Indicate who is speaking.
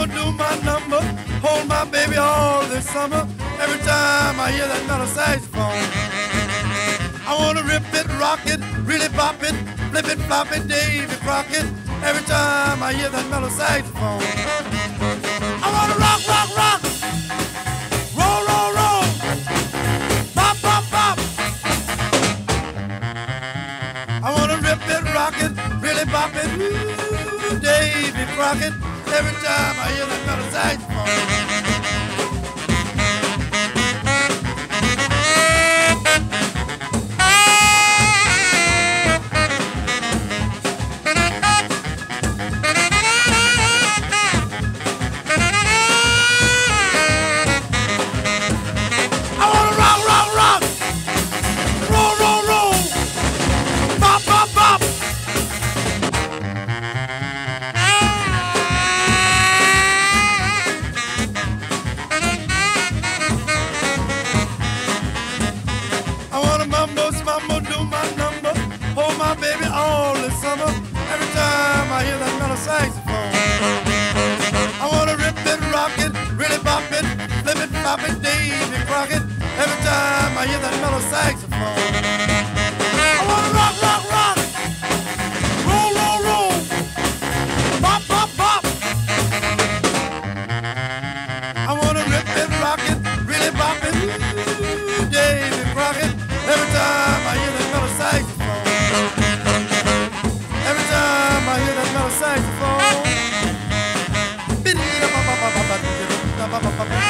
Speaker 1: mama, do my number. Hold my baby all this summer. Every time I hear that metal saxophone, I wanna rip it, rock it, really pop it, flip it, flop it, Davy Crockett. Every time I hear that metal saxophone, I wanna rock, rock, rock, roll, roll, roll, pop, pop, pop. I wanna rip it, rock it, really pop it, ooh, Davy Crockett. Every time I hear that metal saxophone. Mambo, do my number, hold my baby all this summer. Every time I hear that metal saxophone, I wanna rip it, rock it, really pop it, flip it, flop it, Davy Crockett. Every time I hear that metal saxophone, I wanna rock, rock, rock, roll, roll, roll, pop, pop, pop. I wanna rip it, rock it, really pop it, ooh, Davy Crockett. Every time I hear that metal saxophone, every time I hear that metal saxophone.